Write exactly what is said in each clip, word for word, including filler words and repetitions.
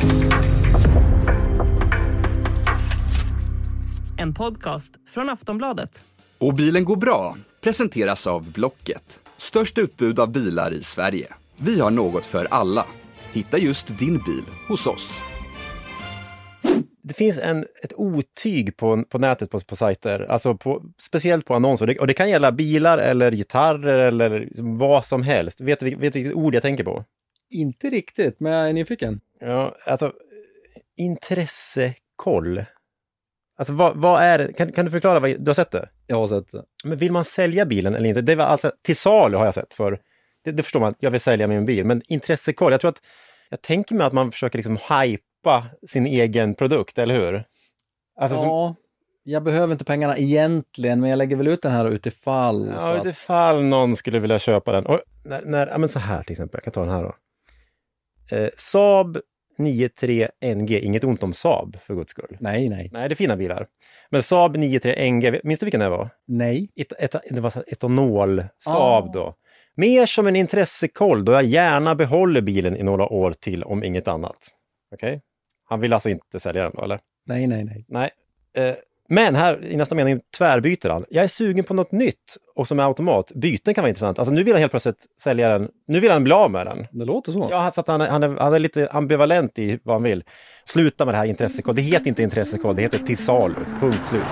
En podcast från Aftonbladet. Och bilen går bra presenteras av Blocket. Störst utbud av bilar i Sverige. Vi har något för alla. Hitta just din bil hos oss. Det finns en, ett otyg på, på nätet på, på sajter, alltså på, speciellt på annonser. Det, och det kan gälla bilar eller gitarrer eller liksom vad som helst. Vet du vet vilket ord jag tänker på? Inte riktigt, men jag är nyfiken. Ja, alltså intressekoll. Alltså vad, vad är det? Kan, kan du förklara vad du har sett det? Jag har sett det. Men vill man sälja bilen eller inte? Det var alltså till salu har jag sett för. Det, det förstår man, jag vill sälja min bil. Men intressekoll, jag tror att jag tänker mig att man försöker liksom hypa sin egen produkt, eller hur? Alltså, ja, som... jag behöver inte pengarna egentligen, men jag lägger väl ut den här utifall. Ja, så utifall att... någon skulle vilja köpa den. Och när, när, ja men så här till exempel, jag kan ta den här då. Eh, Saab nio tre N G, inget ont om Saab för guds skull. Nej, nej. Nej, det är fina bilar. Men Saab nio tre N G, minns du vilken det var? Nej. Ett, ett, det var etanol Saab ah. då. Mer som en intressekoll då jag gärna behåller bilen i några år till om inget annat. Okej? Okay? Han vill alltså inte sälja den då, eller? Nej, nej, nej. Nej. Eh, men här i nästa mening tvärbyter han. Jag är sugen på något nytt och som är automat. Byten kan vara intressant. Alltså nu vill han helt plötsligt sälja den. Nu vill han bli av med den. Det låter så. Ja, så att han, han, är, han är lite ambivalent i vad han vill. Sluta med det här intressekoll. Det heter inte intressekoll, det heter till salu. Punkt slut.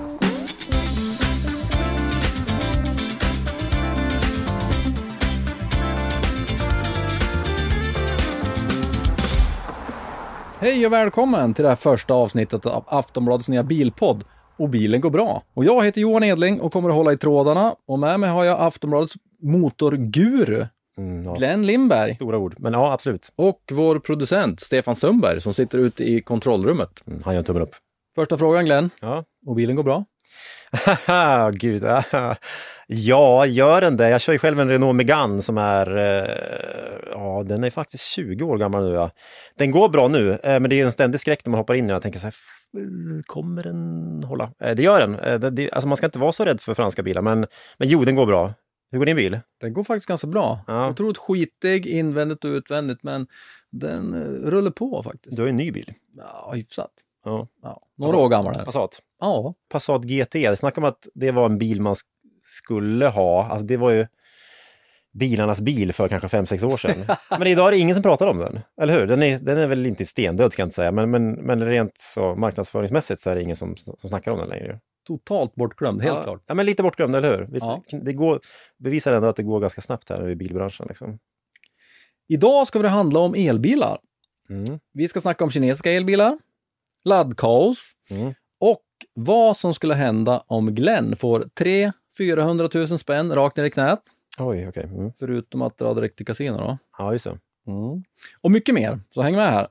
Hej och välkommen till det här första avsnittet av Aftonbladets nya bilpodd. Och bilen går bra. Och jag heter Johan Edling och kommer att hålla i trådarna. Och med mig har jag Aftonbladets motorguru, mm, ja. Glenn Lindberg. Stora ord, men ja, absolut. Och vår producent Stefan Sundberg som sitter ute i kontrollrummet. Mm, han gör en tummen upp. Första frågan, Glenn. Ja. Och bilen går bra? Haha, gud. Ja, gör den det. Jag kör ju själv en Renault Megane som är, eh, ja, den är faktiskt tjugo år gammal nu. Ja. Den går bra nu, eh, men det är en ständig skräck när man hoppar in och jag tänker så här, kommer den hålla? Eh, det gör den. Eh, det, det, alltså man ska inte vara så rädd för franska bilar, men, men jo, den går bra. Hur går din bil? Den går faktiskt ganska bra. Ja. Otroligt skitig, invändigt och utvändigt, men den eh, rullar på faktiskt. Du har en ny bil. Ja, hyfsat. Ja. Ja, några år gammal här. Passat. Ja. Passat G T. Det snackar om att det var en bil man skulle ha. Alltså det var ju bilarnas bil för kanske fem sex år sedan. Men idag är det ingen som pratar om den. Eller hur? Den är, den är väl inte stendöd, ska jag inte säga. Men, men, men rent så marknadsföringsmässigt så är det ingen som, som snackar om den längre. Totalt bortglömd, helt ja, klart. Ja, men lite bortglömd, eller hur? Ja. Det går, bevisar ändå att det går ganska snabbt här i bilbranschen. Liksom. Idag ska det handla om elbilar. Mm. Vi ska snacka om kinesiska elbilar, laddkaos mm. och vad som skulle hända om Glenn får tre till fyrahundratusen spänn rakt ner i knät. Oj, okej. Okay. Mm. Förutom att dra direkt till kasino då. Ja, just det. Mm. Och mycket mer, så häng med här.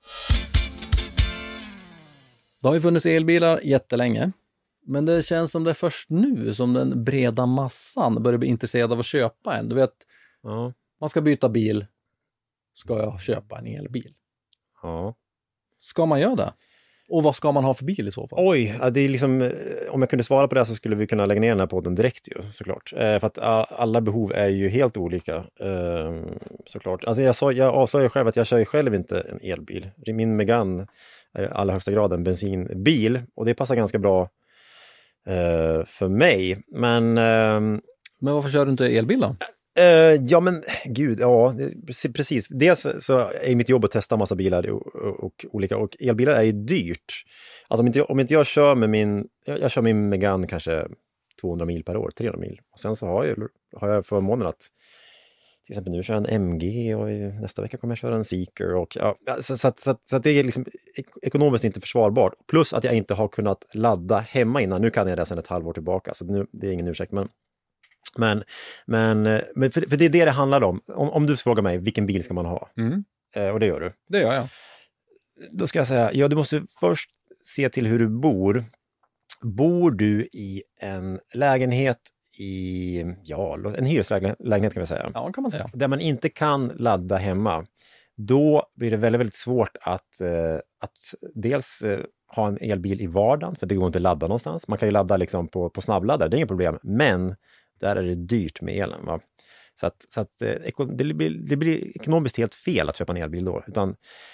Det har ju funnits elbilar jättelänge. Men det känns som det är först nu som den breda massan börjar bli intresserad av att köpa en. Du vet, ja. Man ska byta bil. Ska jag köpa en elbil? Ja. Ska man göra det? Och vad ska man ha för bil i så fall? Oj, det är liksom, om jag kunde svara på det så skulle vi kunna lägga ner den här podden direkt ju, såklart. Eh, för att alla behov är ju helt olika, eh, såklart. Alltså jag, sa, jag avslöjar själv att jag kör ju själv inte en elbil. Min Megane är i allra högsta grad en bensinbil och det passar ganska bra eh, för mig. Men, eh, men varför kör du inte elbil då? Uh, ja men gud, ja precis. Dels så är mitt jobb att testa massa bilar och, och, och olika, och elbilar är ju dyrt. Alltså om inte jag, om inte jag kör med min, jag, jag kör min Megane kanske tvåhundra mil per år, trehundra mil. Och sen så har jag, har jag förmånen att till exempel nu kör jag en M G och nästa vecka kommer jag köra en Seeker. Och, ja, så, så, så, så att det är liksom ekonomiskt inte försvarbart. Plus att jag inte har kunnat ladda hemma innan. Nu kan jag det sedan ett halvår tillbaka, så nu, det är ingen ursäkt, men Men, men, men för, för det är det det handlar om. Om, om du frågar mig, vilken bil ska man ha? Mm. Eh, och det gör du. Det gör jag. Då ska jag säga, ja, du måste först se till hur du bor. Bor du i en lägenhet i, ja, en hyreslägenhet kan vi säga. Ja, kan man säga. Där man inte kan ladda hemma. Då blir det väldigt, väldigt svårt att, eh, att dels eh, ha en elbil i vardagen. För det går inte att ladda någonstans. Man kan ju ladda liksom på, på snabbladdare, det är inget problem. Men där är det dyrt med elen, va? Så att, så att det, blir, det blir ekonomiskt helt fel att köpa en elbil då. Utan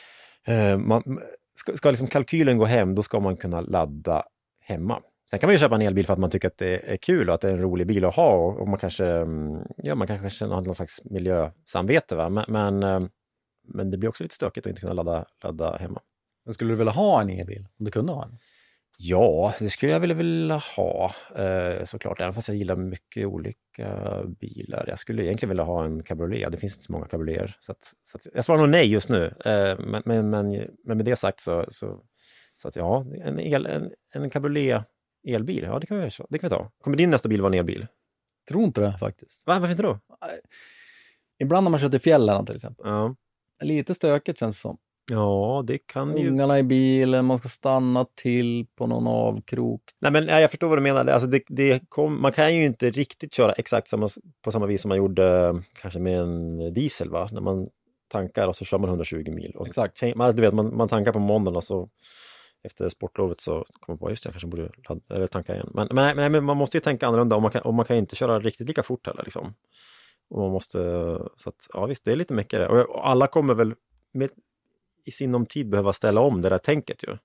Eh, man, ska, ska liksom kalkylen gå hem, då ska man kunna ladda hemma. Sen kan man ju köpa en elbil för att man tycker att det är kul och att det är en rolig bil att ha. Och, och man kanske, ja, man kanske har någon slags miljösamvete. Va? Men, men, men det blir också lite stökigt att inte kunna ladda, ladda hemma. Men skulle du vilja ha en elbil? Om du kunde ha en? Ja, det skulle jag vilja, vilja ha eh, såklart. Även fast jag gillar mycket olika bilar. Jag skulle egentligen vilja ha en cabriolet. Det finns inte så många cabrioleter. Så, att, så att, jag svarar nog nej just nu. Eh, men, men, men, men med det sagt så, så, så att ja, en, el, en, en cabriolet elbil, ja det kan vi, det kan vi ta. Kommer din nästa bil vara en elbil? Tror inte det faktiskt. Va, varför inte då? Ibland när man kör till fjällen till exempel. Ja. Lite stökigt känns det som. Ja, det kan ju... Ungarna i bilen, man ska stanna till på någon avkrok. Nej, men jag förstår vad du menar. Alltså det, det kom, man kan ju inte riktigt köra exakt samma, på samma vis som man gjorde kanske med en diesel, va? När man tankar och så kör man hundratjugo mil. Och exakt. Så, man, du vet, man, man tankar på måndagen och så efter sportlovet så kommer man på, just det, jag kanske borde ladda, eller tanka igen. Men, men, men, men man måste ju tänka annorlunda och man kan, och man kan inte köra riktigt lika fort heller. Liksom. Och man måste, så att, ja visst, det är lite mycket. Och, och alla kommer väl med, i sinom tid behöva ställa om det där tänket ju.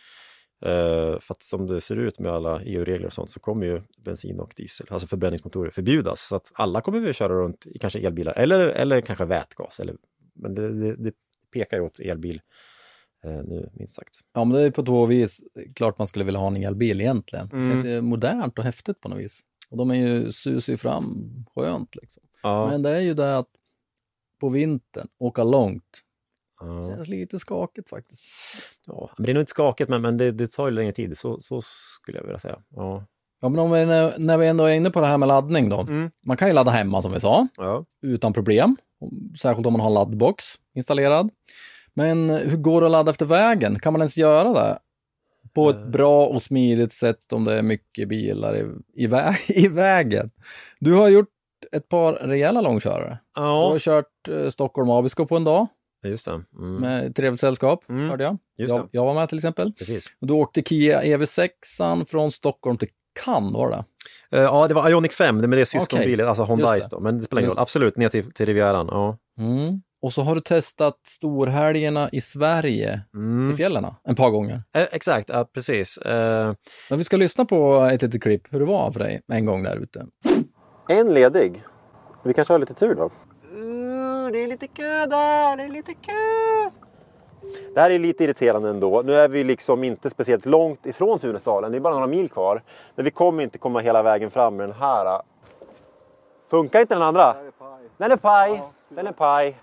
Uh, för att som det ser ut med alla E U-regler och sånt så kommer ju bensin och diesel, alltså förbränningsmotorer, förbjudas. Så att alla kommer vi köra runt i kanske elbilar eller, eller kanske vätgas. Eller, men det, det, det pekar ju åt elbil uh, nu minst sagt. Ja, men det är på två vis klart man skulle vilja ha en elbil egentligen. Mm. Det känns ju modernt och häftigt på något vis. Och de är ju susig fram skönt liksom. Ja. Men det är ju det att på vintern åka långt. Ja. Det känns lite skakigt faktiskt. Ja, men det är nog inte skakigt, men, men det, det tar ju längre tid. Så, så skulle jag vilja säga. Ja, ja men om vi, när vi ändå är inne på det här med laddning då. Mm. Man kan ju ladda hemma som vi sa. Ja. Utan problem. Särskilt om man har laddbox installerad. Men hur går det att ladda efter vägen? Kan man ens göra det? På ett bra och smidigt sätt om det är mycket bilar i, i, vä- i vägen. Du har gjort ett par rejäla långkörare. Ja. Du har kört eh, Stockholm-Abisko på en dag. Just det. Mm. Med trevligt sällskap, mm. hörde jag. Just jag. Jag var med till exempel. Precis. Och du åkte Kia E V sex från Stockholm till Cannes, var det? Uh, ja, det var Ioniq fem, det med det syskonbilen, okay. Alltså Hyundai då. Men det spelar ingen roll. Absolut, ner till, till Rivieran. Ja. Mm. Och så har du testat storhelgerna i Sverige mm. till fjällarna en par gånger. Eh, exakt, ja, precis. Uh... Men vi ska lyssna på ett litet klipp hur det var för dig en gång där ute. En ledig. Vi kanske har lite tur då. Det är lite kö där, det är lite kö. Det här är lite irriterande ändå. Nu är vi liksom inte speciellt långt ifrån Funäsdalen. Det är bara några mil kvar. Men vi kommer inte komma hela vägen fram med den här. Funkar inte den andra? Den är paj. Den är paj. Ja, den är paj.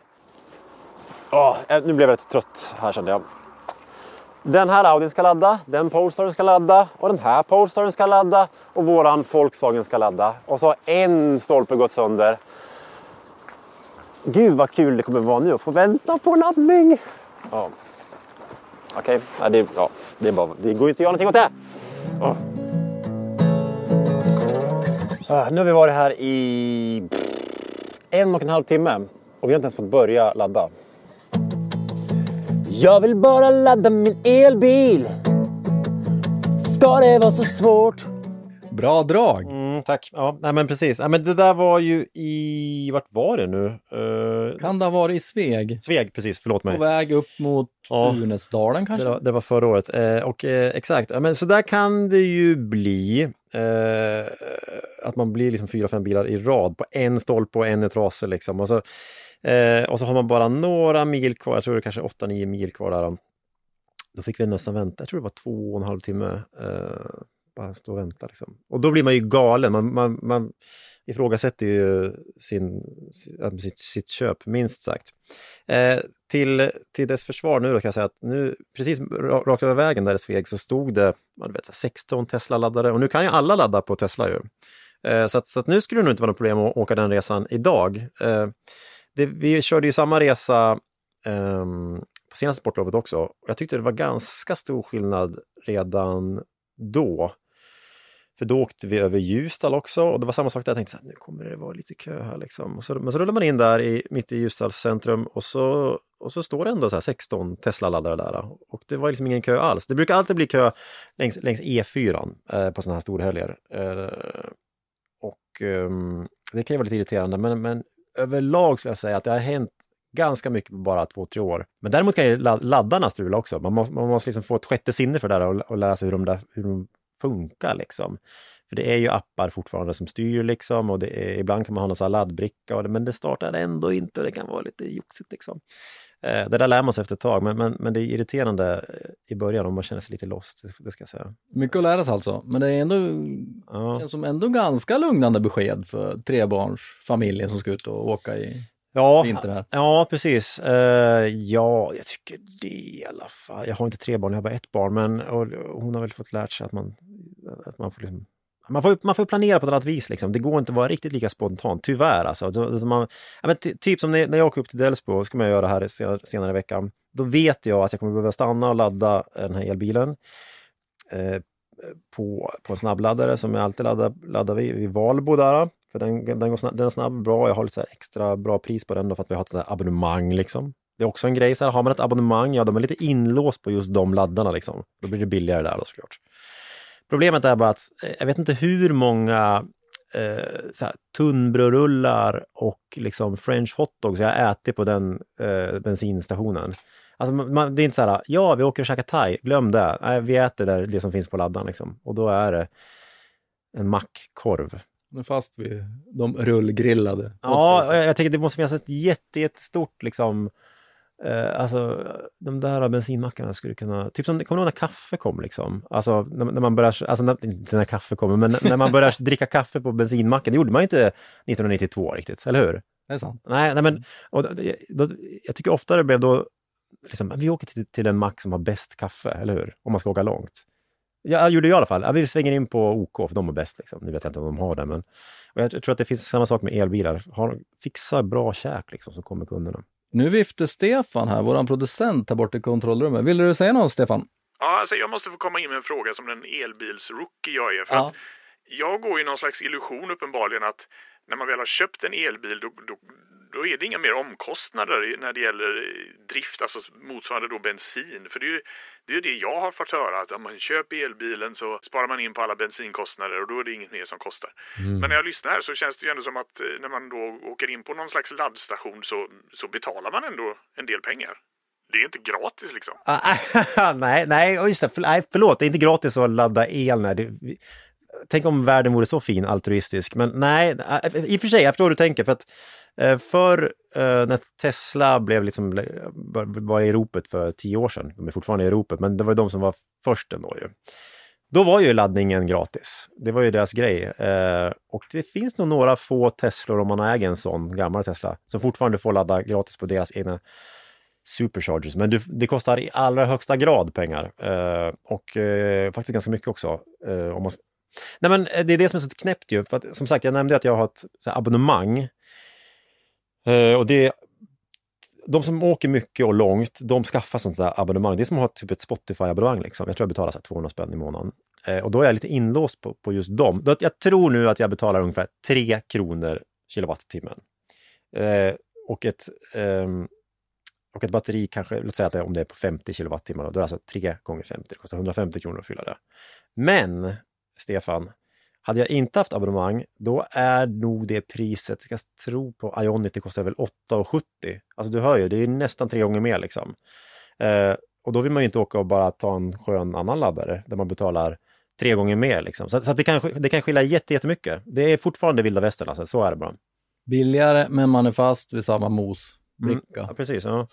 Åh, nu blev jag lite trött här kände jag. Den här Audin ska ladda. Den Polestaren ska ladda. Och den här Polestaren ska ladda. Och våran Volkswagen ska ladda. Och så har en stolpe gått sönder. Gud vad kul det kommer vara nu att få vänta på laddning. Ja. Okej, okay. ja, det, ja, det, är bara, det går ju inte att göra någonting åt det. Ja. Ah, nu har vi varit här i en och en halv timme och vi har inte ens fått börja ladda. Jag vill bara ladda min elbil. Ska det vara så svårt? Bra drag. Mm, tack. Ja, nej, men precis. Ja, men det där var ju i... Vart var det nu? Uh... Kan det ha varit i Sveg? Sveg, precis. Förlåt mig. På väg upp mot ja. Funäsdalen kanske? Det var, det var förra året. Uh, och uh, exakt. Ja, men så där kan det ju bli. Uh, att man blir liksom fyra, fem bilar i rad på en stolpe och en i trasor liksom. Och så, uh, och så har man bara några mil kvar. Jag tror det är kanske åtta, nio mil kvar där. Då fick vi nästan vänta. Jag tror det var två och en halv timme. Uh, bara stå och vänta liksom. Och då blir man ju galen. Man, man, man ifrågasätter ju sin, sitt, sitt köp, minst sagt. Eh, till, till dess försvar nu då kan jag säga att nu, precis rakt över vägen där i Sveg så stod det man vet, sexton Tesla-laddare. Och nu kan ju alla ladda på Tesla ju. Eh, så, att, så att nu skulle det nog inte vara något problem att åka den resan idag. Eh, det, vi körde ju samma resa eh, på senaste sportlovet också. Jag tyckte det var ganska stor skillnad redan då. För då åkte vi över Ljusdal också och det var samma sak där. Jag tänkte så här, nu kommer det vara lite kö här liksom. Och så, men så rullar man in där i, mitt i Ljusdals centrum och så, och så står det ändå så här sexton Tesla-laddare där. Och det var liksom ingen kö alls. Det brukar alltid bli kö längs, längs E fyra eh, på sådana här storhelger. Eh, och eh, det kan ju vara lite irriterande men, men överlag skulle jag säga att det har hänt ganska mycket på bara två, tre år. Men däremot kan ju laddarna strula också. Man måste, man måste liksom få ett sjätte sinne för det där och, och lära sig hur de, där, hur de funkar liksom. För det är ju appar fortfarande som styr liksom, och det är, ibland kan man ha någon sån här laddbricka, och det, men det startar ändå inte och det kan vara lite joxigt liksom. Eh, det där lär man sig efter ett tag, men, men, men det är irriterande i början om man känner sig lite lost, det ska jag säga. Mycket att lära sig alltså, men det är ändå, ja. känns som ändå ganska lugnande besked för trebarnsfamiljen som ska ut och åka i ja, vinter här. Ja, precis. Uh, ja, jag tycker det i alla fall. Jag har inte tre barn, jag har bara ett barn, men och, och hon har väl fått lärt sig att man, att man får liksom Man får, man får planera på ett annat vis liksom. Det går inte att vara riktigt lika spontant, tyvärr alltså. Då, man, ja, men ty, typ som när, när jag åker upp till Delsbo, ska man göra det här senare, senare i veckan. Då vet jag att jag kommer behöva stanna och ladda den här elbilen eh, på, på en snabbladdare som jag alltid laddar, laddar vid, vid Valbo där. För den, den, går snabb, den är snabb bra, jag har lite så här extra bra pris på den då, för att vi har ett sånt här abonnemang liksom. Det är också en grej, så här, har man ett abonnemang, ja de är lite inlåst på just de laddarna liksom. Då blir det billigare där då såklart. Problemet är bara att jag vet inte hur många eh, så här, tunnbrödrullar och liksom French hotdogs jag har ätit på den eh, bensinstationen. Alltså man, det är inte så här, ja vi åker och käkar thai, glöm det. Nej, vi äter där, det som finns på laddan liksom. Och då är det en mackkorv. Men fast vid de rullgrillade. Ja, jag, jag tänker det måste finnas ett jätte, jättestort liksom. Uh, alltså de där bensinmackarna skulle kunna, typ som, kommer du ihåg när kaffe kom liksom, alltså när, när man börjar, alltså när, inte när kaffe kommer, men när man börjar dricka kaffe på bensinmacken, det gjorde man inte nittonhundranittiotvå riktigt, eller hur? Det är sant. Nej, nej men och då, då, jag tycker ofta det blev då liksom, vi åker till, till en mack som har bäst kaffe, eller hur? Om man ska åka långt. Jag gjorde jag i alla fall, ja, vi svänger in på O K för de är bäst liksom. Nu vet jag inte om de har det, men och jag, jag tror att det finns samma sak med elbilar, har, fixa bra käk liksom, så kommer kunderna. Nu vifte Stefan här, våran producent här borta i kontrollrummet. Vill du säga något, Stefan? Ja, alltså jag måste få komma in med en fråga som den elbilsrookie jag är. För ja. att jag går ju någon slags illusion uppenbarligen att när man väl har köpt en elbil då, då, då är det inga mer omkostnader när det gäller drift, alltså motsvarande då bensin. För det är ju det, är det jag har fått höra, att om man köper elbilen så sparar man in på alla bensinkostnader och då är det inget mer som kostar. Mm. Men när jag lyssnar här så känns det ju ändå som att när man då åker in på någon slags laddstation så, så betalar man ändå en del pengar. Det är inte gratis liksom. nej, nej, just det, för, nej, förlåt, det är inte gratis att ladda el när det... Tänk om världen vore så fin, altruistisk. Men nej, i och för sig, jag förstår hur du tänker. För att för när Tesla blev liksom, var i ropet för tio år sedan, de är fortfarande i ropet, men det var ju de som var först ändå ju. Då var ju laddningen gratis. Det var ju deras grej. Och det finns nog några få Teslor, om man äger en sån gammal Tesla, som fortfarande får ladda gratis på deras egna superchargers. Men det kostar i allra högsta grad pengar. Och faktiskt ganska mycket också. Om man Nej, men det är det som är så knäppt ju, för att, som sagt, jag nämnde att jag har ett så här, abonnemang uh, och det de som åker mycket och långt, de skaffar sånt där abonnemang. Det är som att ha typ ett Spotify-abonnemang liksom. Jag tror jag betalar så här tvåhundra spänn i månaden. Uh, och då är jag lite inlåst på, på just dem. Då, jag tror nu att jag betalar ungefär tre kronor kilowattimmen. Uh, och ett um, och ett batteri kanske, låt säga att det, om det är på femtio kilowattimmar, då är det alltså tre gånger femtio, det kostar hundrafemtio kronor att fylla det. Men Stefan, hade jag inte haft abonnemang, då är nog det priset, jag ska tro på Ionity, kostar väl åtta sjuttio. Alltså du hör ju, det är nästan tre gånger mer liksom. Eh, och då vill man ju inte åka och bara ta en skön annan laddare där man betalar tre gånger mer liksom. Så, så att det, kan, det kan skilja jätte, jättemycket. Det är fortfarande vilda västern, alltså. Så är det bara. Billigare, men man är fast vid samma mosbricka. Mm, ja, precis, ja.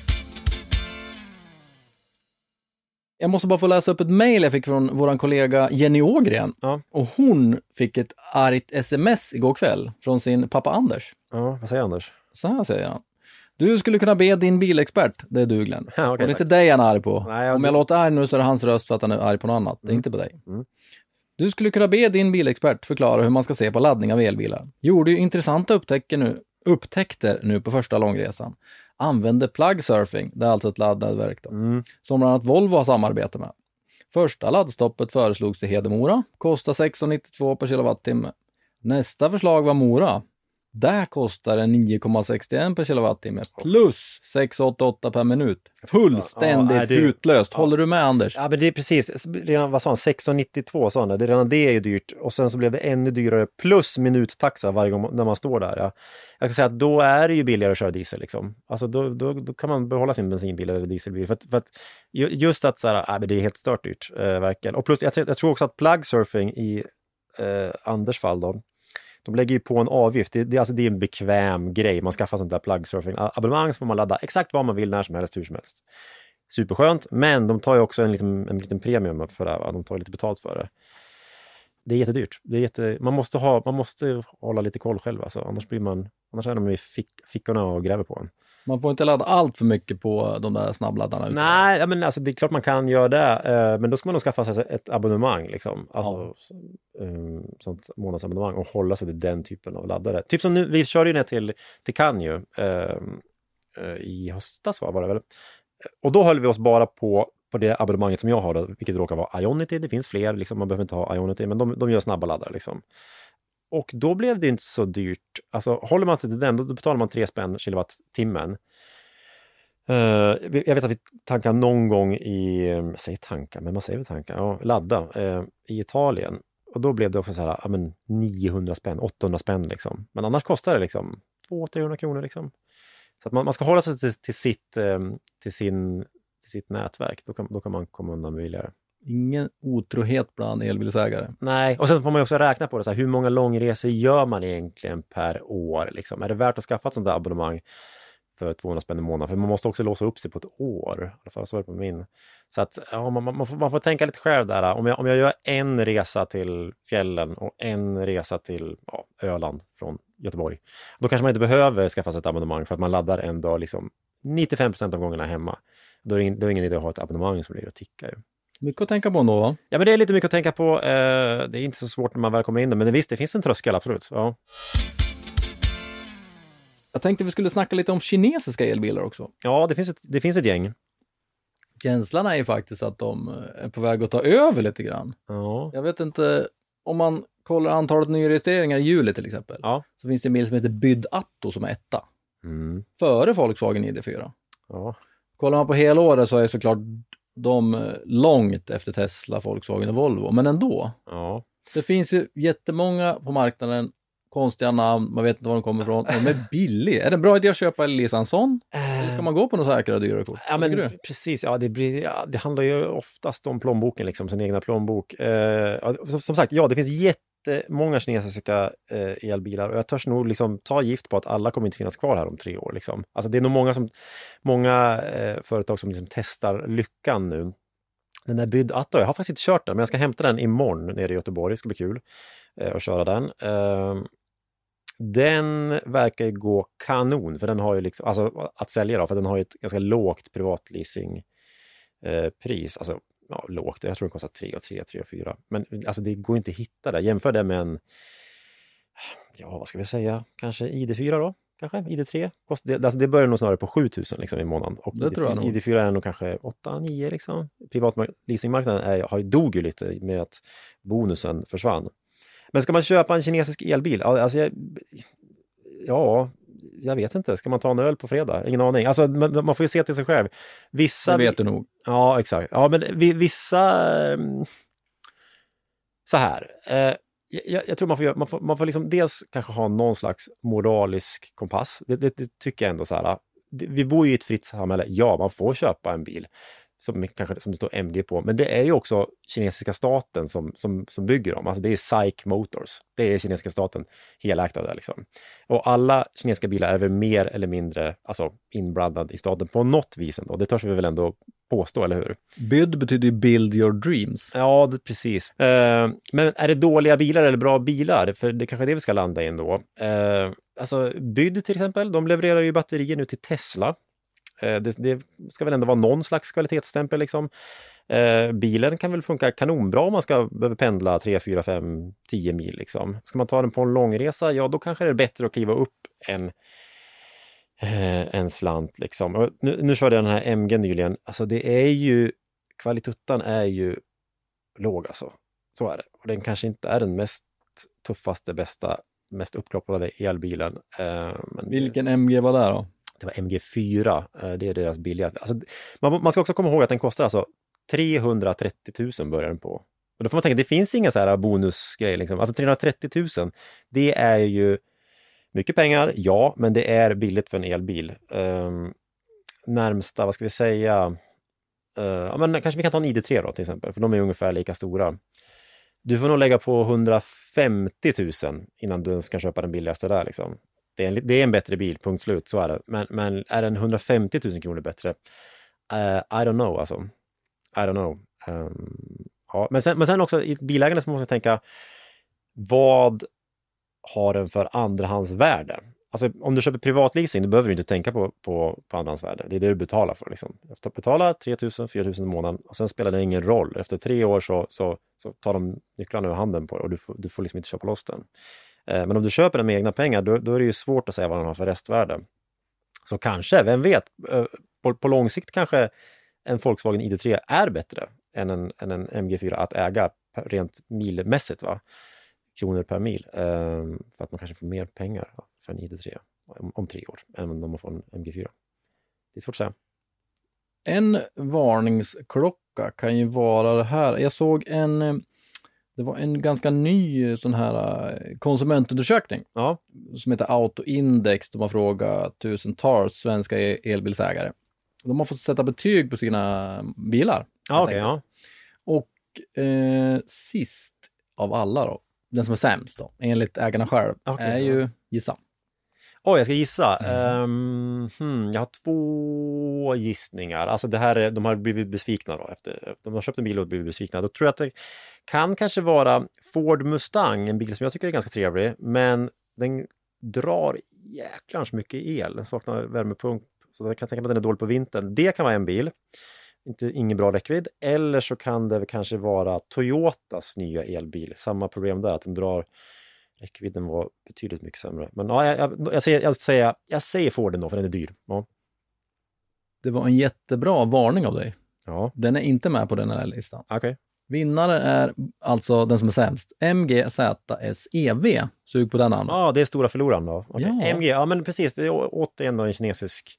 Jag måste bara få läsa upp ett mejl jag fick från våran kollega Jenny Ågren. Ja. Och hon fick ett argt sms igår kväll från sin pappa Anders. Ja, vad säger Anders? Så här säger han. Du skulle kunna be din bilexpert, det är du Glenn. Ja, okay, och det är tack. inte dig han är arg på. Nej, jag... Om jag låter arg nu så är det hans röst för att han är arg på något annat. Det är mm. inte på dig. Mm. Du skulle kunna be din bilexpert förklara hur man ska se på laddning av elbilar. Gjorde ju intressanta upptäckter nu, upptäckter nu på första långresan. Använde plug surfing, det är alltså ett laddnätverk då, mm. som bland annat Volvo har samarbete med. Första laddstoppet föreslogs till Hedemora, kostar sexton nittiotvå per kilowattimme. Nästa förslag var Mora, Där kostar det nio komma sextioen per kilowattimme plus sex komma åttioåtta per minut. Fullständigt ja, det, utlöst. Håller ja. du med, Anders? Ja, men det är precis. Redan, vad sa han? sex komma nittiotvå sa han. Det, redan det är ju dyrt. Och sen så blev det ännu dyrare plus minuttaxa varje gång när man står där. Ja. Jag kan säga att då är det ju billigare att köra diesel. Liksom. Alltså då, då, då kan man behålla sin bensinbil eller dieselbil. För att, för att just att så här, ja, men det är helt stört dyrt, eh, verkligen. Och plus, jag, jag tror också att plug surfing i eh, Anders fall då, de lägger ju på en avgift. Det, det, alltså det är en bekväm grej. Man skaffar sånt där plug surfing abonnemang så får man ladda exakt vad man vill när som helst, hur som helst. Superskönt, men de tar ju också en, liksom, en liten premium för det här. De tar lite betalt för det. Det är jättedyrt. Det är jätte, man, måste ha, man måste hålla lite koll själv. Alltså. Annars blir man, annars är de i fick, fickorna och gräver på en. Man får inte ladda allt för mycket på de där snabbladdarna. Nej, ja, men alltså, det är klart man kan göra det. Eh, men då ska man nog skaffa sig ett abonnemang. Liksom. Alltså, ja. så, um, sånt månadsabonnemang och hålla sig till den typen av laddare. Typ som nu, vi körde ju ner till, till Cannes eh, eh, i höstas var det väl. Och då höll vi oss bara på, på det abonnemanget som jag har då, vilket råkar vara Ionity. Det finns fler, liksom, man behöver inte ha Ionity, men de, de gör snabba laddare. Liksom. Och då blev det inte så dyrt. Alltså håller man sig till den, då, då betalar man tre spänn kilowattimmen. Uh, jag vet att vi tankar någon gång i, jag säger tankar, men man säger väl tankar, ja, ladda uh, i Italien. Och då blev det också så här, ja men niohundra spänn, åttahundra spänn liksom. Men annars kostar det liksom tvåhundra till trehundra kronor liksom. Så att man, man ska hålla sig till, till, sitt, um, till, sin, till sitt nätverk. Då kan, då kan man komma undan billigare. Ingen otrohet bland elbilsägare. Nej, och sen får man ju också räkna på det. Så här, hur många långresor gör man egentligen per år? Liksom? Är det värt att skaffa ett sånt där abonnemang för tvåhundra spänn i månaden? För man måste också låsa upp sig på ett år. I alla fall så är det på min. Så att ja, man, man, får, man får tänka lite själv där. Om jag, om jag gör en resa till fjällen och en resa till ja, Öland från Göteborg. Då kanske man inte behöver skaffa sig ett abonnemang för att man laddar en dag liksom nittiofem procent av gångerna hemma. Då är det ingen, då är det ingen idé att ha ett abonnemang som ligger och tickar ju. Mycket att tänka på ändå, va? Ja, men det är lite mycket att tänka på. Eh, det är inte så svårt när man väl kommer in där. Men visst, det finns en tröskel, absolut. Ja. Jag tänkte vi skulle snacka lite om kinesiska elbilar också. Ja, det finns ett, det finns ett gäng. Känslan är ju faktiskt att de är på väg att ta över lite grann. Ja. Jag vet inte, om man kollar antalet nyregistreringar i juli till exempel. Ja. Så finns det en bil som heter Byd Atto som är etta. Mm. Före Volkswagen I D fyra. Ja. Kollar man på hela året så är såklart de långt efter Tesla, Volkswagen och Volvo. Men ändå. Ja. Det finns ju jättemånga på marknaden. Konstiga namn, man vet inte var de kommer ifrån. De är billiga. Är det en bra idé att köpa en Nissan sån? Äh... Eller ska man gå på något säkrare och dyrare kort? Ja, men precis. Ja, det, blir, ja, det handlar ju oftast om plånboken, liksom, sin egna plånbok. Eh, som sagt, ja, det finns jättemånga kinesiska eh, elbilar. Och jag törs nog liksom, ta gift på att alla kommer inte finnas kvar här om tre år. Liksom. Alltså, det är nog många, som, många eh, företag som liksom, testar lyckan nu. Den där Byd Atto, jag har faktiskt inte kört den, men jag ska hämta den imorgon nere i Göteborg. Det ska bli kul eh, att köra den. Eh, Den verkar ju gå kanon, för den har ju liksom, alltså att sälja då, för den har ju ett ganska lågt privatleasing eh, pris, alltså ja, lågt, jag tror det kostar tre och tre, tre och fyra, men alltså det går inte att hitta det, jämför det med en, ja vad ska vi säga, kanske I D fyra då, kanske I D tre, Kost, det, alltså det börjar nog snarare på sjutusen liksom i månaden, och det tror jag nog. I D fyra är nog kanske åtta nio liksom, privatleasingmarknaden är, har ju dog ju lite med att bonusen försvann. Men ska man köpa en kinesisk elbil? Alltså jag, ja, jag vet inte. Ska man ta en öl på fredag? Ingen aning. Alltså, man, man får ju se till sig själv. Vissa, det vet du nog. Ja, exakt. Ja, men vissa... Så här. Eh, jag, jag tror man får, man får, man får liksom dels kanske ha någon slags moralisk kompass. Det, det, det tycker jag ändå så här. Vi bor ju i ett fritt samhälle. Ja, man får köpa en bil. Som, kanske, som det står M G på. Men det är ju också kinesiska staten som, som, som bygger dem. Alltså det är SAIC Motors. Det är kinesiska staten helägt av det liksom. Och alla kinesiska bilar är väl mer eller mindre alltså, inblandade i staten på något vis ändå. Det törs vi väl ändå påstå, eller hur? Byd betyder ju build your dreams. Ja, det, precis. Uh, men är det dåliga bilar eller bra bilar? För det är kanske är det vi ska landa in då. Uh, alltså Byd till exempel, de levererar ju batterier nu till Tesla. Det, det ska väl ändå vara någon slags kvalitetsstämpel liksom. Eh, bilen kan väl funka kanonbra om man ska behöva pendla tre, fyra, fem, tio mil liksom. Ska man ta den på en långresa, ja då kanske det är bättre att kliva upp en, eh, en slant liksom. Och nu, nu körde jag den här M G nyligen. Alltså det är ju, kvalituttan är ju låg alltså. Så är det. Och den kanske inte är den mest tuffaste, bästa mest uppkopplade elbilen. Eh, men Vilken M G var det då? Det var M G fyra, eh, det är deras billigaste. Alltså, man, man ska också komma ihåg att den kostar alltså trehundratrettio tusen börjar den på. Och då får man tänka, det finns inga så här bonusgrejer liksom. Alltså trehundratrettio tusen, det är ju mycket pengar, ja, men det är billigt för en elbil. Um, närmsta, vad ska vi säga, uh, ja, men kanske vi kan ta en I D tre då till exempel, för de är ungefär lika stora. Du får nog lägga på hundrafemtio tusen innan du ens kan köpa den billigaste där liksom. Det är en, det är en bättre bil, punkt slut, så är det. Men, men är den hundrafemtio tusen kronor bättre? Uh, I don't know alltså. I don't know. Um, ja. men, sen, men sen också i bilägande så måste jag tänka, vad har den för andrahandsvärde? Alltså om du köper privatleasing, då behöver du inte tänka på, på, på andrahandsvärde. Det är det du betalar för. Liksom. Du betalar tre tusen, fyra tusen i månaden och sen spelar det ingen roll. Efter tre år så, så, så tar de nycklarna ur handen på det och du får, du får liksom inte köpa loss den. Eh, men om du köper den med egna pengar, då, då är det ju svårt att säga vad den har för restvärde. Så kanske, vem vet, eh, på, på lång sikt kanske en Volkswagen I D tre är bättre än en, än en M G fyra att äga rent milmässigt, va? Kronor per mil. Eh, för att man kanske får mer pengar för en I D tre om, om tre år än om man får en M G fyra. Det är svårt att säga. En varningsklocka kan ju vara det här. Jag såg en, det var en ganska ny sån här konsumentundersökning. Ja. Som heter Autoindex. De har frågat tusentals svenska elbilsägare. De har fått sätta betyg på sina bilar. Ja, okej, ja. Och eh, sist av alla då, den som är sämst då, enligt ägarna själv, okay, är ja. ju gissa. Oj, oh, jag ska gissa. Mm. Um, hmm, jag har två gissningar. Alltså det här är, de har blivit besvikna då. Efter, de har köpt en bil och blivit besvikna. Då tror jag att det kan kanske vara Ford Mustang, en bil som jag tycker är ganska trevlig. Men den drar jäklans mycket el. Den saknar värmepump. Så jag kan tänka mig att den är dålig på vintern. Det kan vara en bil. Inte, ingen bra räckvidd. Eller så kan det kanske vara Toyotas nya elbil. Samma problem där, att den drar... Räckvidden var betydligt mycket sämre. Men ja, jag, jag, jag, säger, jag, säger, jag säger Forden då, för den är dyr. Ja. Det var en jättebra varning av dig. Ja. Den är inte med på den här listan. Okay. Vinnaren är alltså den som är sämst. M G Z S E V. Sug på den namnet. Ja, det är stora förloraren då. Okay. Ja. M G, ja men precis. Det är återigen då en kinesisk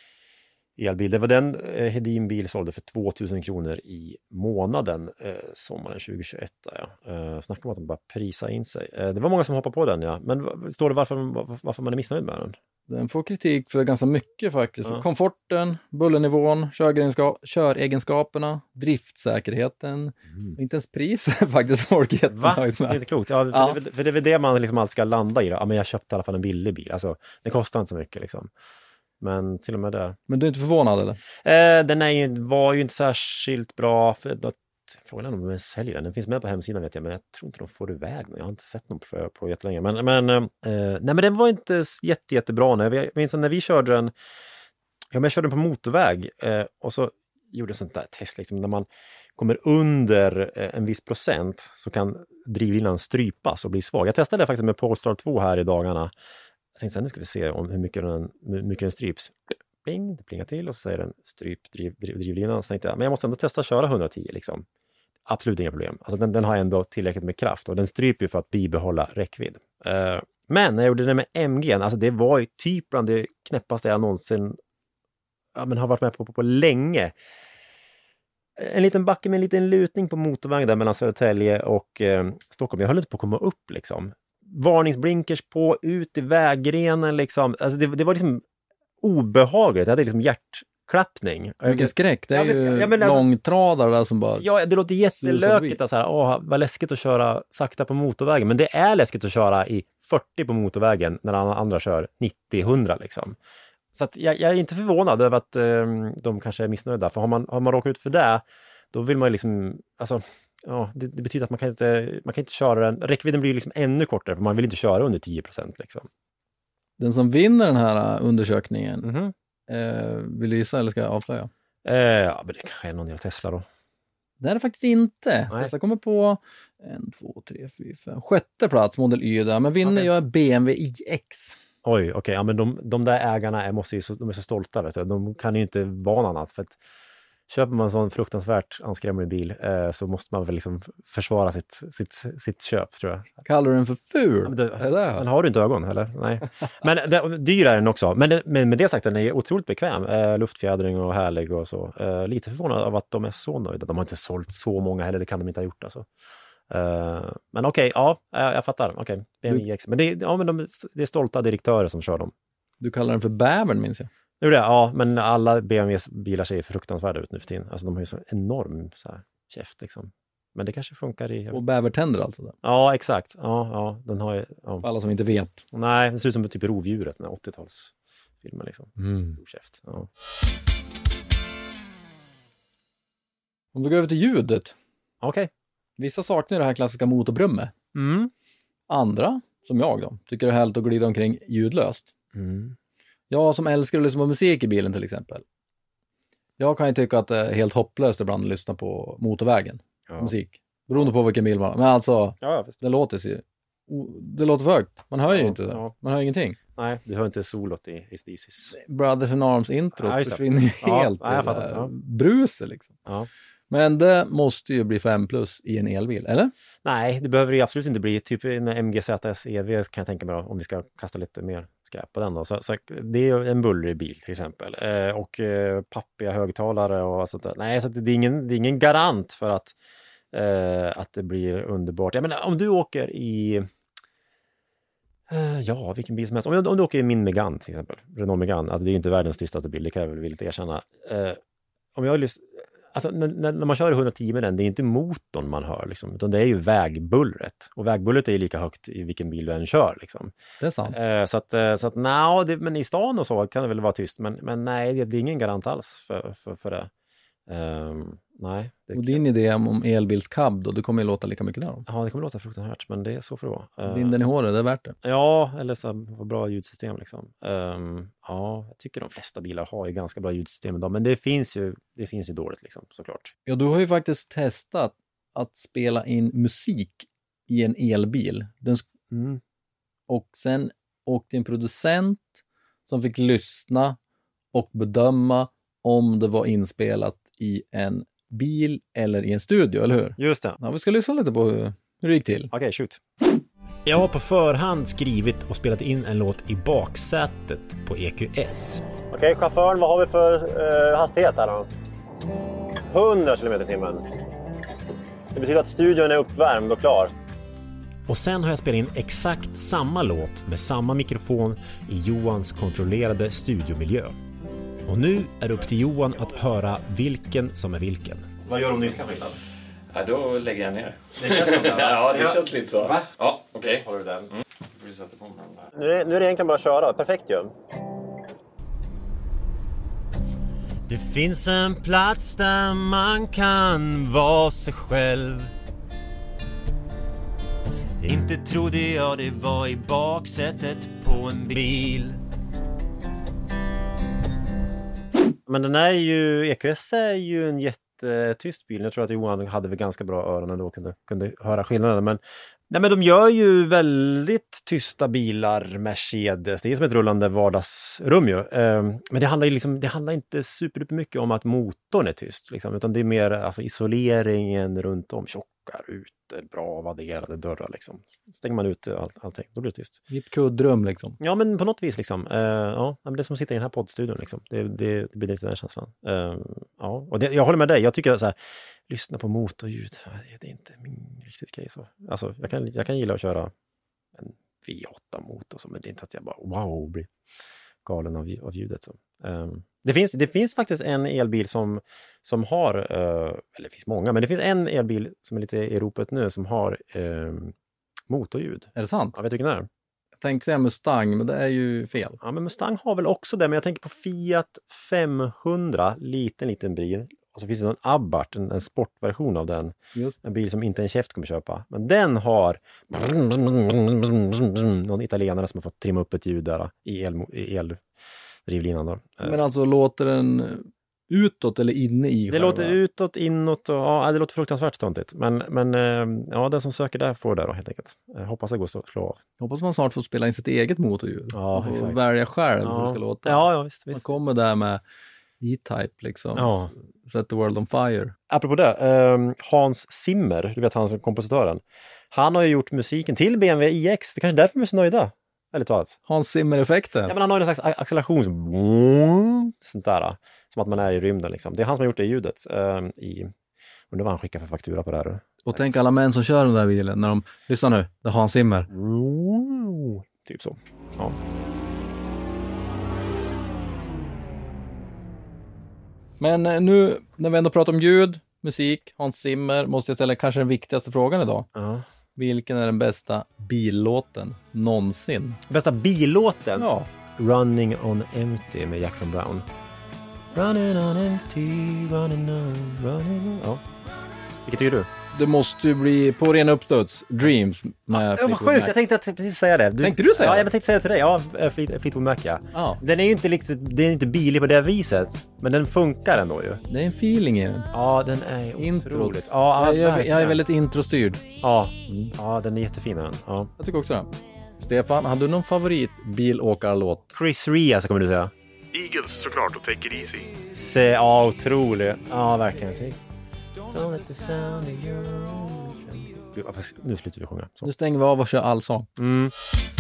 elbil. Det var den eh, Hedin-bil sålde för tvåtusen kronor i månaden eh, sommaren tjugohundratjugoett. Ja. Eh, snacka om att de bara prisa in sig. Eh, det var många som hoppade på den, ja. Men står det varför, varför man är missnöjd med den? Den får kritik för ganska mycket faktiskt. Ja. Komforten, bullernivån, köregenskap, köregenskaperna, driftsäkerheten. Mm. Inte ens pris faktiskt folk är jättenöjd med. Det är inte klokt. Ja, för, ja. Det, för det är väl det man liksom alltid ska landa i. Då. Ja, men jag köpte i alla fall en billig bil. Alltså, det kostar inte så mycket liksom. Men till och med där. Men du är inte förvånad eller? Eh, den är ju, var ju inte särskilt bra. För att, frågan är om den säljer den. Den finns med på hemsidan vet jag. Men jag tror inte de får iväg den. Jag har inte sett någon på, på jättelänge. Men, men, eh, nej, men den var inte jätte, jättebra. När jag minns när vi körde den. Ja, men jag körde den på motorväg. Eh, och så gjorde jag sånt där test. Liksom, när man kommer under eh, en viss procent. Så kan drivlinan strypas och bli svag. Jag testade det faktiskt med Polestar två här i dagarna. Jag tänkte sen nu ska vi se om hur mycket den, hur mycket den stryps. Pling, det plingar till och så säger den stryp driv, driv, drivlinan. Så tänkte jag, men jag måste ändå testa att köra hundratio liksom. Absolut inga problem. Alltså den, den har ändå tillräckligt med kraft och den stryper ju för att bibehålla räckvidd. Uh, men när jag gjorde det med M G, alltså det var ju typ bland det knäppaste jag någonsin ja, men har varit med på, på, på länge. En liten backe med en liten lutning på motorvägen där mellan Södertälje och eh, Stockholm. Jag höll inte på att komma upp liksom. Varningsblinkers på, ut i vägrenen liksom. Alltså det, det var liksom obehagligt. Jag hade liksom hjärtklappning. Vilken skräck. Det är ja, ju ja, men alltså, långtradare där som bara... Ja, det låter jättelökigt att så här, åh, vad läskigt att köra sakta på motorvägen. Men det är läskigt att köra i fyrtio på motorvägen när andra kör nittio hundra liksom. Så att jag, jag är inte förvånad över att eh, de kanske är missnöjda. För har man, har man råkat ut för det, då vill man ju liksom... Alltså, ja, det, det betyder att man kan inte, man kan inte köra den. Räckvidden blir liksom ännu kortare för man vill inte köra under tio procent liksom. Den som vinner den här undersökningen, mm-hmm. eh, vill du gissa eller ska jag avslöja? Eh, ja, men det kanske är någon del Tesla då. Det är det faktiskt inte. Nej. Tesla kommer på en, två, tre, fyra, fem, sjätte plats, modell Y där. Men vinner okay. jag B M W I X. Oj, okej. Okay. Ja, men de, de där ägarna är, måste ju så, de är så stolta, vet du. De kan ju inte vara något annat för att köper man en sån fruktansvärt anskrämlig bil eh, så måste man väl liksom försvara sitt, sitt, sitt köp, tror jag. Kallar du den för ful? Ja, men, det, är det? men har du inte ögon, eller? Nej. Men det, dyr är den också. Men, det, men med det sagt, den är otroligt bekväm. Eh, luftfjädring och härlig och så. Eh, lite förvånad av att de är så nöjda. De har inte sålt så många heller, det kan de inte ha gjort alltså. Uh, men okej, okay, ja, jag, jag fattar. Okej, okay, B M W X. Men, det, ja, men de, det är stolta direktörer som kör dem. Du kallar den för bävern, minns jag. Jo, det, ja, men alla B M Ws bilar ser fruktansvärda ut nu för tiden. Alltså de har ju så enorm så här, käft liksom. Men det kanske funkar i... Och bävertänder alltså? Där. Ja, exakt. Ja, ja, den har ju... Ja. För alla som inte vet. Nej, det ser ut som typ rovdjuret, den här åttiotalsfilmen liksom. Mm. Käft, ja. Om vi går över till ljudet. Okej. Okay. Vissa saknar det här klassiska motorbrummet. Mm. Andra, som jag då, tycker det är härligt att glida omkring ljudlöst. Mm. Jag som älskar att lyssna på musik i bilen till exempel. Jag kan ju tycka att det är helt hopplöst ibland att lyssna på motorvägen. Ja. Musik. Beroende på vilken bil man har. Men alltså, ja, det låter sig. Det låter för högt. Man hör ju ja, inte det. Ja. Man hör ingenting. Nej, du hör inte solot i Isis. Brothers in Arms intro ja, försvinner ju ja, helt. Ja, jag fattar. Ja. Bruset liksom. Ja. Men det måste ju bli fem plus i en elbil, eller? Nej, det behöver det absolut inte bli. Typ en M G Z S E V kan jag tänka mig då, om vi ska kasta lite mer skräp på den då. Så, så det är en bullrig bil till exempel. Eh, och eh, pappiga högtalare och sånt där. Nej, så det är ingen, det är ingen garant för att, eh, att det blir underbart. Jag menar, om du åker i... Eh, ja, vilken bil som helst. Om, om du åker i min Megane till exempel. Renault Megane. Alltså, det är ju inte världens tystaste bil, det kan jag väl villigt erkänna. Eh, om jag lyssnar... Alltså när, när man kör hundratio med den, det är inte motorn man hör liksom, utan det är ju vägbullret. Och vägbullret är ju lika högt i vilken bil du än kör liksom. Det är sant. Eh, så att, eh, så att nej, det, men i stan och så kan det väl vara tyst. Men, men nej, det, det är ingen garant alls för, för, för det. Um, nej. Det och din idé om elbilskab då, det kommer ju låta lika mycket där då? Ja, det kommer låta fruktansvärt, men det är så för då. Uh, Vinden i håret, det är värt det. Ja, eller så bra ljudsystem liksom. Um, ja, jag tycker de flesta bilar har ju ganska bra ljudsystem idag, men det finns ju, det finns ju dåligt liksom, såklart. Ja, du har ju faktiskt testat att spela in musik i en elbil. Den sk- mm. Och sen åkte en producent som fick lyssna och bedöma om det var inspelat i en bil eller i en studio, eller hur? Just det. Ja, vi ska lyssna lite på hur, hur det gick till. Okej, okay, shoot. Jag har på förhand skrivit och spelat in en låt i baksätet på E Q S. Okej, okay, chauffören, vad har vi för uh, hastighet här då? hundra kilometer i timmen. Det betyder att studion är uppvärmd och klar. Och sen har jag spelat in exakt samma låt med samma mikrofon i Johans kontrollerade studiomiljö. Och nu är det upp till Johan att höra vilken som är vilken. Vad gör du om du inte kan skillnad? Ja, då lägger jag ner. Det känns som det. Ja, det känns lite så. Va? Ja, okej. Okay. Har du den? Mm. Får vi sätta på den där. Nu är, nu är det egentligen bara att köra. Perfekt ju. Det finns en plats där man kan vara sig själv. Inte trodde jag det var i baksätet på en bil. Men den är ju, E Q S är ju en jättetyst bil. Jag tror att Johan hade väl ganska bra öron och kunde, kunde höra skillnaden. Men, nej, men de gör ju väldigt tysta bilar, Mercedes. Det är som ett rullande vardagsrum ju. Men det handlar ju liksom, det handlar inte supermycket om att motorn är tyst. Liksom, utan det är mer alltså, isoleringen runt om, tjockar ute, bra vadderade dörrar liksom. Stänger man ut all, allting, då blir det tyst. Mitt kuddrum liksom. Ja, men på något vis liksom. Uh, ja, det är som sitter i den här poddstudion liksom. Det, det, det blir lite den känslan. Uh, ja, och det, jag håller med dig. Jag tycker så här, lyssna på motorljud, det är inte min riktigt grej så. Alltså, jag kan, jag kan gilla att köra en V åtta motor så, men det är inte att jag bara wow, blir galen av, av ljudet så. Um, det, finns, det finns faktiskt en elbil som, som har, uh, eller det finns många, men det finns en elbil som är lite i ropet nu som har um, motorljud. Är det sant? Ja, vet du vilken det är? Jag tänkte säga Mustang, men det är ju fel. Ja, men Mustang har väl också det, men jag tänker på Fiat femhundra, liten, liten bil. Och så finns det en Abarth, en, en sportversion av den. Just. En bil som inte en käft kommer köpa. Men den har någon italienare som har fått trimma upp ett ljud där i, el, i eldrivlinan då. Men alltså låter den utåt eller inne i? Det själva? låter utåt, inåt och ja, det låter fruktansvärt ståndigt. Men, men ja, den som söker där får det då helt enkelt. Jag hoppas det går så att slå av. Hoppas man snart får spela in sitt eget motorljud. Ja, och exakt. välja själv ja. hur det ska låta. Ja, ja visst, visst. Man kommer där med E-Type liksom. Ja. Set the world on fire. Apropå det, eh, Hans Zimmer, du vet han som kompositören. Han har ju gjort musiken till B M W I X. Det är kanske är därför de är så nöjda. Eller talat. Hans Zimmer-effekten. Ja, men han har ju en slags accelerations... Sånt där. Som att man är i rymden liksom. Det är han som har gjort det ljudet. Eh, i... Undrar vad han skickar för faktura på det här. Och tänk alla män som kör den där bilen när de... Lyssna nu, det har Hans Zimmer. Typ så. Ja. Men eh, nu när vi ändå pratar om ljud, musik, Hans Zimmer, måste jag ställa kanske den viktigaste frågan idag. Ja. Vilken är den bästa billåten någonsin? Bästa billåten? Ja. Running on Empty med Jackson Brown. Running on empty, running on, running on. Ja. Vilket tycker du? Det måste ju bli på ren uppstuds. Dreams med Det var sjukt, jag tänkte att precis säga det. Du, Tänkte du säga ja, det? Ja, jag tänkte säga det till dig. Ja, Fleet, Fleetwood Mac, ja. Ja. Den är ju inte riktigt, den är inte bilig på det viset. Men den funkar ändå ju. Det är en feeling i den. Ja, den är Intro. otroligt. Ja, jag, jag, verkligen. jag är väldigt introstyrd. Ja, ja, den är jättefin den. Ja. Jag tycker också det. Stefan, hade du någon favorit bilåkarlåt? Chris Rea, så kommer du säga. Eagles såklart och Take It Easy. Se, ja, otroligt. Ja, verkligen. Don't let the sound of your... Gud, nu slutar vi sjunga. Så. Nu stänger vi av och kör allsång. Mm.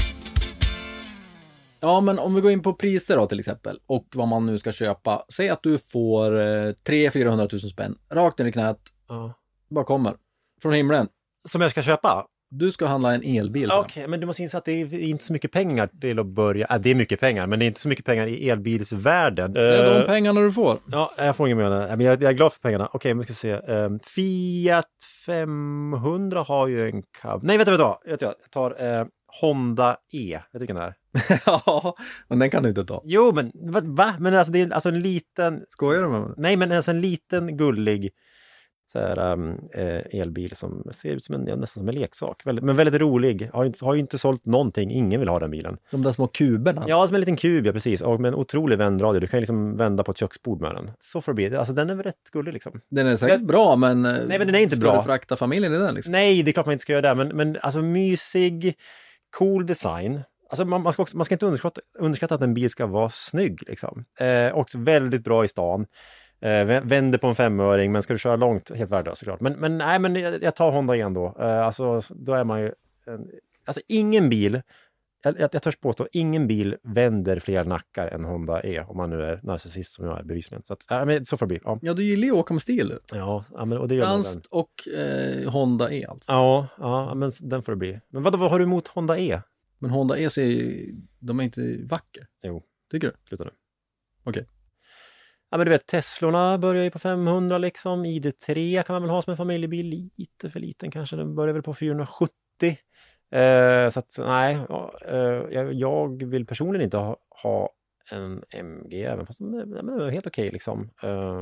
Ja, men om vi går in på priser då till exempel. Och vad man nu ska köpa. Säg att du får eh, tre till fyrahundratusen spänn. Rakt ner i knät. Ja. Bara kommer. Från himlen. Som jag ska köpa? Du ska handla en elbil. Okej, okay, men du måste inse att det är inte så mycket pengar till att börja. Äh, det är mycket pengar, men det är inte så mycket pengar i elbilsvärlden. Det är de uh, pengarna du får. Ja, jag får ingen mer. Men jag, jag är glad för pengarna. Okej, okay, men vi ska se. Um, Fiat femhundra har ju en cab. Nej, vet du vad jag tar? Jag tar uh, Honda E. Jag tycker den är. Ja, men den kan du inte ta. Jo, men va? va? Men alltså det är alltså en liten... Skojar du med mig? Nej, men alltså en liten gullig så här, um, eh, elbil som ser ut som en, ja, nästan som en leksak. Väldigt, men väldigt rolig. Har ju inte, har ju inte sålt någonting. Ingen vill ha den bilen. De där små kuberna. Ja, som en liten kub, ja precis. Och med en otrolig vändradio. Du kan ju liksom vända på ett köksbord med den. Så får det bli. Alltså den är väl rätt gullig liksom. Den är säkert bra, men... Nej, men den är inte ska bra. du frakta familjen i den liksom? Nej, det är klart man inte ska göra det. Men, men alltså mysig, cool design. Alltså man, man, ska, också, man ska inte underskatta, underskatta att en bil ska vara snygg liksom. Eh, också väldigt bra i stan. Eh, vänder på en femöring, men ska du köra långt, helt värdelöst såklart. Men, men nej, men jag, jag tar Honda igen då. Eh, alltså, då är man ju... En, alltså ingen bil, jag, jag, jag törs påstå, ingen bil vänder fler nackar än Honda E, om man nu är narcissist som jag är bevisligen. Så, att, äh, men, så får det bli. Ja, ja, du gillar ju att åka med stil. ja men, och det gör man. Franskt och eh, Honda E alltså. Ja, ja, men den får det bli. Men vad, vad har du emot Honda E? Men Honda E ser ju, de är inte vacker. Jo. Tycker du? Sluta nu. Okej. Okay. Ja, men du vet, Teslorna börjar ju på femhundra liksom. I D tre kan man väl ha som en familjebil. Lite för liten kanske. Den börjar väl på fyrahundrasjuttio. Eh, så att nej, ja, eh, jag, jag vill personligen inte ha, ha en M G, även fast de är, de är helt okej okay, liksom. Eh,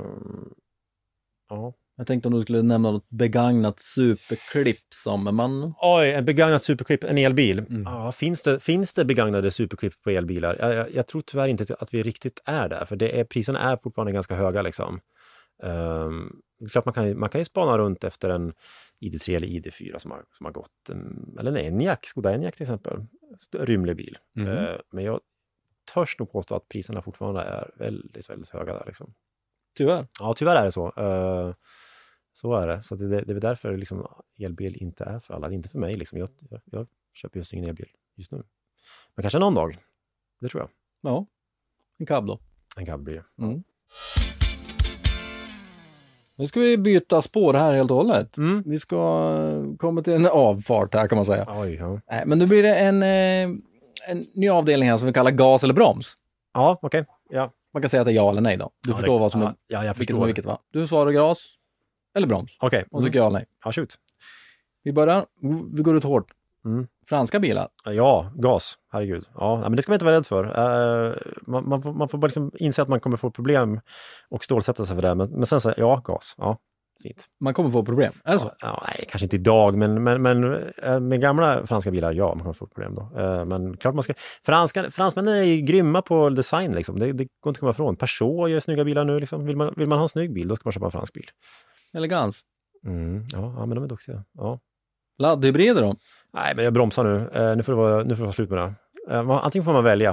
ja. Jag tänkte om du skulle nämna något begagnat superklipp som man... Oj, en begagnat superklipp, en elbil. Mm. Ja, finns det, finns det begagnade superklipp på elbilar? Jag, jag, jag tror tyvärr inte att vi riktigt är där, för det är, priserna är fortfarande ganska höga liksom. Um, klart man kan, man kan ju spana runt efter en I D tre eller I D fyra som har, som har gått, um, eller en Enyaq, Skoda Enyaq till exempel. Rymlig bil. Mm. Uh, men jag törs nog påstå att priserna fortfarande är väldigt, väldigt höga där liksom. Tyvärr. Ja, tyvärr är det så. Uh, så är det. Så det, det, det är därför liksom elbil inte är för alla. Det är inte för mig liksom. Jag, jag, jag köper just ingen elbil just nu. Men kanske någon dag. Det tror jag. Ja, en cab då. En cab blir det. Mm. Nu ska vi byta spår här helt och hållet. Mm. Vi ska komma till en avfart här kan man säga. Oj, ja. Nej, men nu blir det en, en ny avdelning här som vi kallar gas eller broms. Ja, okej. Okay. Ja. Man kan säga att det är ja eller nej då. Du ja, förstår det, vad som ja, är, ja, jag vilket förstår som är vilket va? Du svarar gas eller broms. Okej. Okay. Och du tycker ja eller nej. Ja, shoot. Vi börjar, vi går ut hårt. Mm. Franska bilar. Ja, gas. Herregud. Ja, men det ska man inte vara rädd för. Uh, man, man, får, man får bara liksom inse att man kommer få problem och stålsätta sig för det. Men, men sen säger ja, gas. Ja, fint. Man kommer få problem. Är det så? Ja, nej, kanske inte idag, men, men, men med gamla franska bilar, ja, man kommer få problem då. Uh, men klart man ska... Franska, fransmännen är ju grymma på design liksom. Det, det går inte att komma ifrån. Peugeot gör snygga bilar nu liksom. Vill man, vill man ha en snygg bil, då ska man köpa en fransk bil. Elegans. Mm, ja, ja, men de är duktiga. Ja. Laddhybrider då? Nej, men jag bromsar nu. Uh, nu, får det vara, nu får det vara slut med det. Uh, antingen får man välja.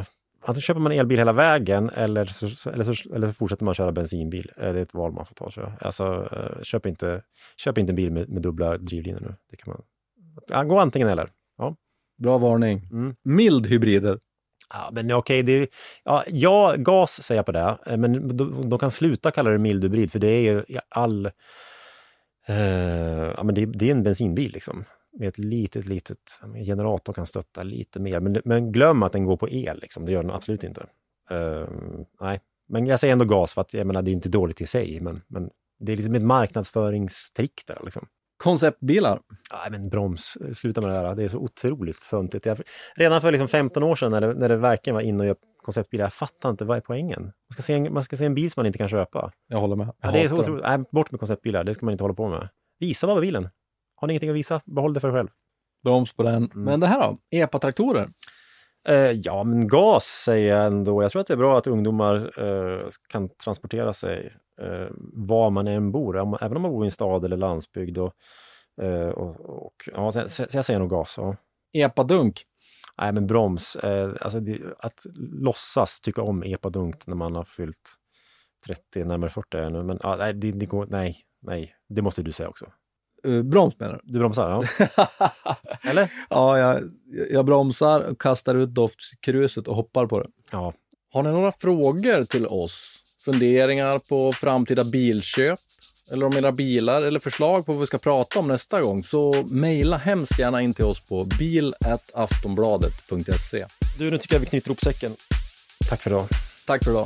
antingen köper man elbil hela vägen eller så, eller så, eller så fortsätter man köra bensinbil. Det är ett val man får ta. Så. Alltså, köp inte, köp inte en bil med, med dubbla drivlinor nu. Det kan man... Ja, gå antingen eller. Ja. Bra varning. Mm. Mild hybrider. Ja, men okej, det, ja, ja, gas säger jag på det. Men de, de kan sluta kalla det mild hybrid, för det är ju all... Uh, ja, men det, det är en bensinbil liksom. Med ett litet, litet generator kan stötta lite mer. Men, men glöm att den går på el liksom. Det gör den absolut inte. Uh, nej, men jag säger ändå gas för att jag menar, det är inte dåligt i sig. Men, men det är liksom ett marknadsföringstrick där liksom. Konceptbilar. Nej, men broms. Sluta med det här. Det är så otroligt töntigt. Jag, redan för liksom femton år sedan när det, när det verkligen var inne och göra konceptbilar, jag fattar inte, vad är poängen? Man ska se en, man ska se en bil som man inte kan köpa. Jag håller med. Jag ja, det är så otroligt. Nej, bort med konceptbilar. Det ska man inte hålla på med. Visa bara bilen. Har ni ingenting att visa, behåll det för dig själv. Broms på den. Mm. Men det här då? E P A-traktorer? Uh, ja, men gas säger jag ändå. Jag tror att det är bra att ungdomar uh, kan transportera sig uh, var man än bor. Om, även om man bor i en stad eller landsbygd. Och, uh, och, och, ja, så, så jag säger nog gas. Ja. E P A-dunk? Nej, men broms. Uh, alltså det, att låtsas tycka om E P A-dunk när man har fyllt trettio, närmare fyrtio nu. Men uh, nej, det, det går, nej, nej, det måste du säga också. Uh, broms menar du? Du bromsar, ja. Eller? Ja, jag, jag bromsar och kastar ut doftkruset och hoppar på det. Ja. Har ni några frågor till oss? Funderingar på framtida bilköp? Eller om era bilar? Eller förslag på vad vi ska prata om nästa gång? Så mejla hemskt gärna in till oss på bil at aftonbladet punkt se. Du, nu tycker jag vi knyter ihop säcken. Tack för idag. Tack för idag.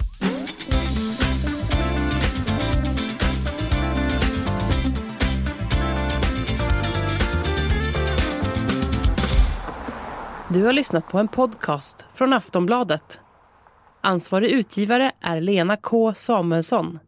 Du har lyssnat på en podcast från Aftonbladet. Ansvarig utgivare är Lena K. Samuelsson.